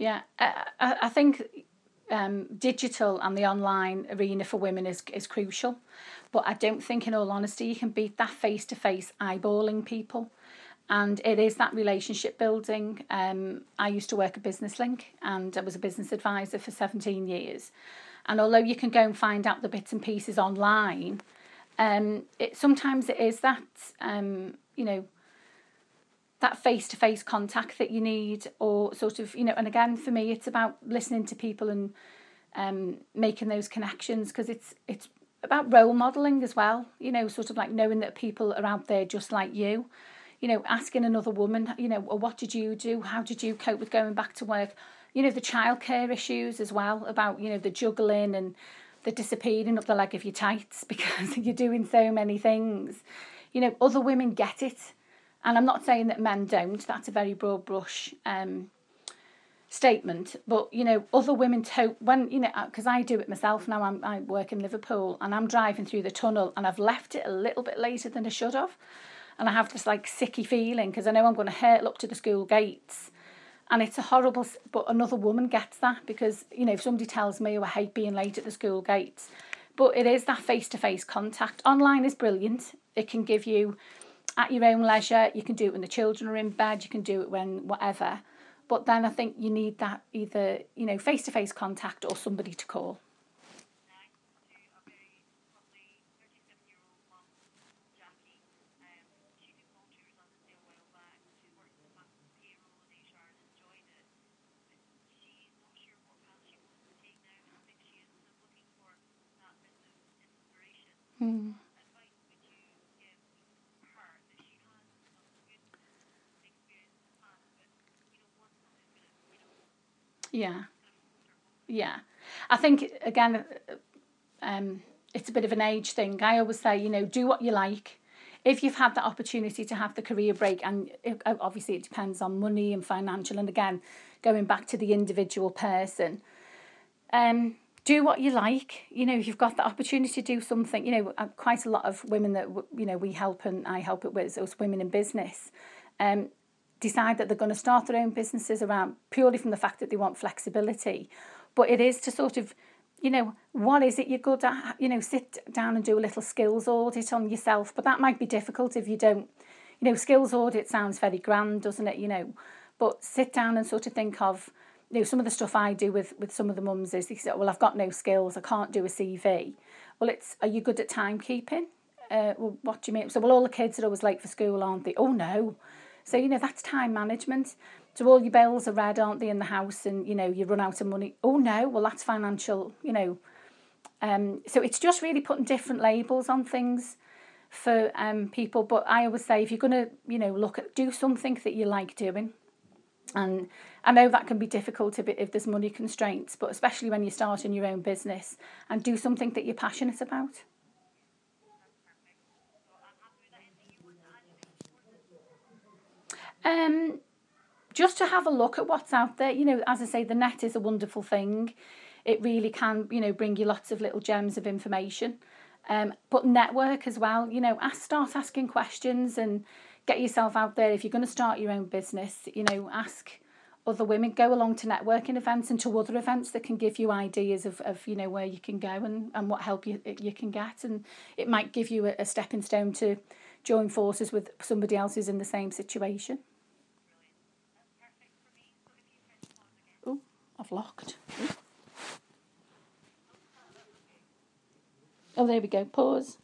Yeah, I think digital and the online arena for women is crucial, but I don't think, in all honesty, you can beat that face to face eyeballing people. And it is that relationship building. I used to work at Business Link and I was a business advisor for 17 years. And although you can go and find out the bits and pieces online, sometimes it is that, you know, that face-to-face contact that you need, or sort of, you know, and again, for me, it's about listening to people and making those connections, because it's about role modelling as well, you know, sort of like knowing that people are out there just like you know, asking another woman, you know, well, what did you do? How did you cope with going back to work? You know, the childcare issues as well, about, you know, the juggling and the disappearing up the leg of your tights because you're doing so many things. You know, other women get it. And I'm not saying that men don't. That's a very broad brush statement. But, you know, other women, when, you know, because I do it myself now, I work in Liverpool and I'm driving through the tunnel and I've left it a little bit later than I should have. And I have this like sicky feeling because I know I'm going to hurtle up to the school gates. And it's a horrible, but another woman gets that because, you know, if somebody tells me, oh, I hate being late at the school gates. But it is that face-to-face contact. Online is brilliant. It can give you, at your own leisure, you can do it when the children are in bed, you can do it when whatever. But then I think you need that either, you know, face-to-face contact or somebody to call. Mm. Yeah, yeah. I think, again, it's a bit of an age thing. I always say, you know, do what you like. If you've had the opportunity to have the career break, and obviously it depends on money and financial, and again, going back to the individual person, do what you like. You know, if you've got the opportunity to do something, you know, quite a lot of women that, you know, we help and I help it with, us women in business, um, decide that they're going to start their own businesses around purely from the fact that they want flexibility. But it is to sort of, you know, what is it you're good at? You know, sit down and do a little skills audit on yourself. But that might be difficult if you don't, you know, skills audit sounds very grand, doesn't it? You know, but sit down and sort of think of, you know, some of the stuff I do with some of the mums is they say, well, I've got no skills, I can't do a CV. Well, it's, are you good at timekeeping? Well, what do you mean? So, well, all the kids are always late for school, aren't they? Oh, no. So, you know, that's time management. So all your bills are red, aren't they, in the house, and, you know, you run out of money. Oh, no, well, that's financial, you know. So it's just really putting different labels on things for people. But I always say, if you're going to, you know, do something that you like doing. And I know that can be difficult if there's money constraints, but especially when you're starting your own business, and do something that you're passionate about. Um, just to have a look at what's out there. You know, as I say, the net is a wonderful thing. It really can, you know, bring you lots of little gems of information. But network as well. You know, start asking questions and get yourself out there. If you're going to start your own business, you know, ask other women, go along to networking events and to other events that can give you ideas of you know, where you can go and what help you can get, and it might give you a stepping stone to join forces with somebody else who's in the same situation. Oh, I've locked. Oh, there we go. Pause.